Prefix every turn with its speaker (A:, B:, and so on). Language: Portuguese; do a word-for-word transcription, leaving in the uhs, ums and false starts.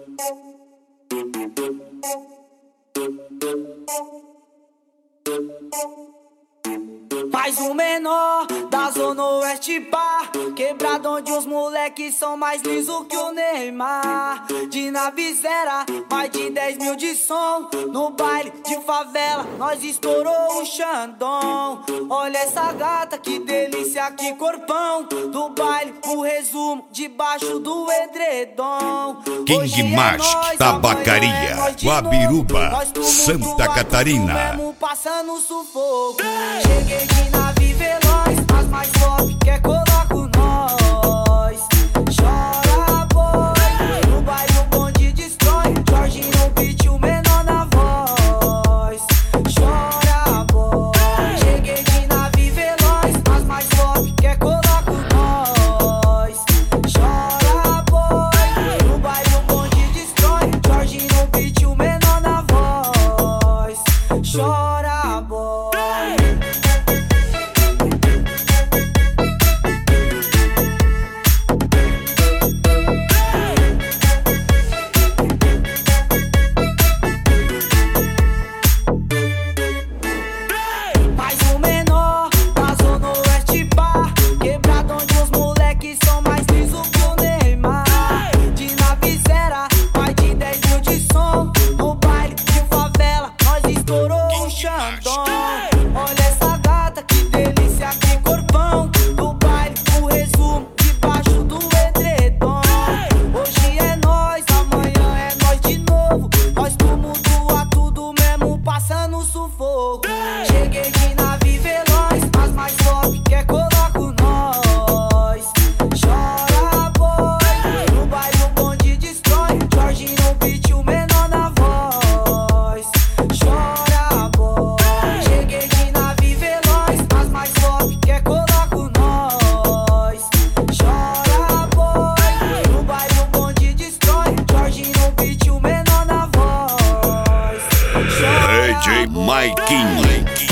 A: Mais um menor da Zona Oeste, pá, quebrado onde os moleques são mais liso que o Neymar. De nave zero, mais de dez mil de som. No baile de favela, nós estourou o Xandão. Olha essa gata, que delícia, que corpão. Do baile, o resumo, debaixo do edredom.
B: King Mask, Tabacaria, Guabiruba, Santa Catarina.
A: Passando sufoco. Cheguei de nave veloz, as mais top quer colar com nós. Chora, boy, no baile o bonde destrói. Jorge no beat, o menor na voz. Chora, boy. Cheguei de nave veloz, as mais top quer colar com nós. Chora, boy, no baile o bonde destrói. Jorge no beat, o menor na voz. Chora, boy. Mais um menor da Zona Oeste, pá, quebrado onde os moleques são mais liso que o Neymar. De nave zero, mais de dez mil de som. No baile de favela, nós estourou o Xandão. Olha essa gata, que delícia, que corpão. Do baile, o resumo, debaixo do edredom. Hoje é nós, amanhã é nós de novo. Nós tumultua tudo mesmo, passando sufoco. Cheguei de nave veloz, as mais top quer colar com nós. Chora, boy, no baile o bonde destrói. Jorge no beat, o menor na voz. Chora, boy. Cheguei de nave veloz, as mais top quer colar com nós. Chora, boy, no baile o bonde destrói. Jorge no beat, o menor na voz.
B: D J Maikinho.